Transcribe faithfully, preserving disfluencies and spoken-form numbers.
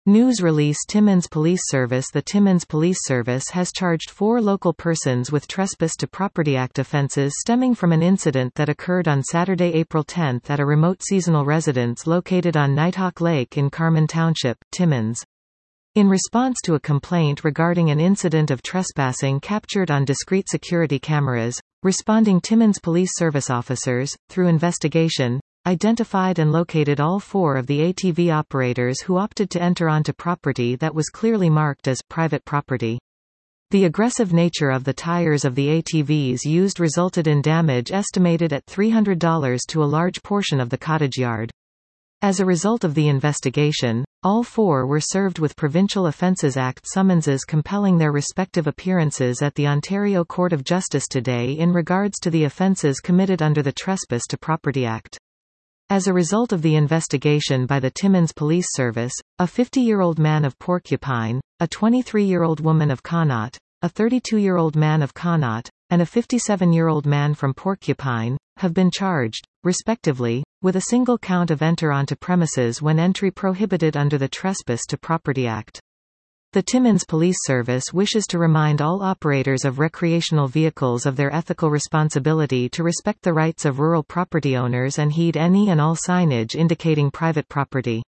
News release Timmins Police Service The Timmins Police Service has charged four local persons with Trespass to Property Act offences stemming from an incident that occurred on Saturday, April tenth at a remote seasonal residence located on Nighthawk Lake in Carman Township, Timmins. In response to a complaint regarding an incident of trespassing captured on discrete security cameras, responding Timmins Police Service officers, through investigation, identified and located all four of the A T V operators who opted to enter onto property that was clearly marked as private property. The aggressive nature of the tires of the A T Vs used resulted in damage estimated at three hundred dollars to a large portion of the cottage yard. As a result of the investigation, all four were served with Provincial Offences Act summonses compelling their respective appearances at the Ontario Court of Justice today in regards to the offences committed under the Trespass to Property Act. As a result of the investigation by the Timmins Police Service, a fifty-year-old man of Porcupine, a twenty-three-year-old woman of Connaught, a thirty-two-year-old man of Connaught, and a fifty-seven-year-old man from Porcupine, have been charged, respectively, with a single count of enter onto premises when entry prohibited under the Trespass to Property Act. The Timmins Police Service wishes to remind all operators of recreational vehicles of their ethical responsibility to respect the rights of rural property owners and heed any and all signage indicating private property.